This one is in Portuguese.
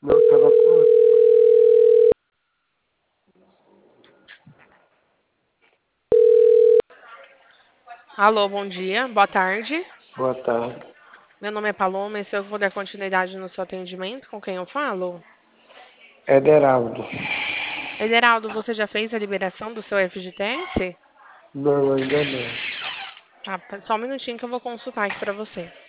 Não, tava com. Alô, bom dia, boa tarde. Boa tarde. Meu nome é Paloma e se eu vou dar continuidade no seu atendimento, com quem eu falo? Ederaldo. Ederaldo, você já fez a liberação do seu FGTS? Não, ainda não. Tá, só um minutinho que eu vou consultar aqui pra você.